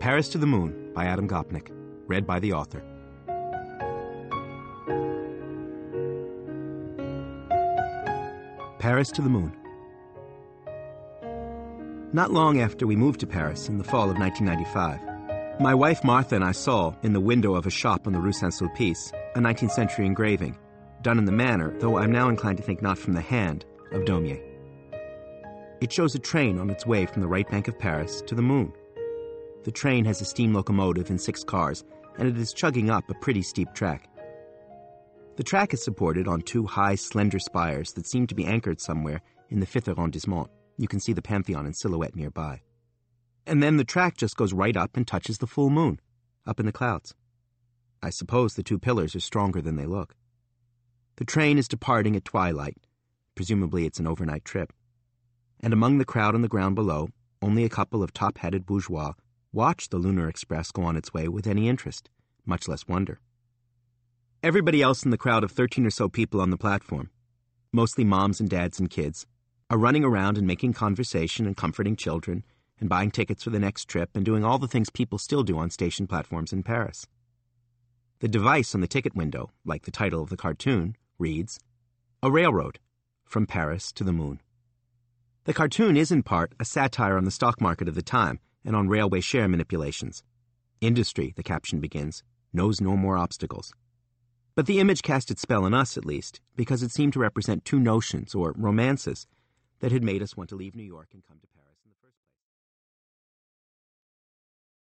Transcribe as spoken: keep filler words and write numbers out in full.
Paris to the Moon by Adam Gopnik, read by the author. Paris to the Moon. Not long after we moved to Paris in the fall of nineteen ninety-five, my wife Martha and I saw, in the window of a shop on the Rue Saint-Sulpice, a nineteenth century engraving, done in the manner, though I'm now inclined to think not from the hand, of Daumier. It shows a train on its way from the right bank of Paris to the moon. The train has a steam locomotive and six cars, and it is chugging up a pretty steep track. The track is supported on two high, slender spires that seem to be anchored somewhere in the fifth arrondissement. You can see the Pantheon in silhouette nearby. And then the track just goes right up and touches the full moon, up in the clouds. I suppose the two pillars are stronger than they look. The train is departing at twilight. Presumably it's an overnight trip. And among the crowd on the ground below, only a couple of top-hatted bourgeois watch the Lunar Express go on its way with any interest, much less wonder. Everybody else in the crowd of thirteen or so people on the platform, mostly moms and dads and kids, are running around and making conversation and comforting children and buying tickets for the next trip and doing all the things people still do on station platforms in Paris. The device on the ticket window, like the title of the cartoon, reads, "A Railroad, from Paris to the Moon." The cartoon is in part a satire on the stock market of the time and on railway share manipulations. Industry, the caption begins, knows no more obstacles. But the image cast its spell on us, at least, because it seemed to represent two notions, or romances, that had made us want to leave New York and come to Paris.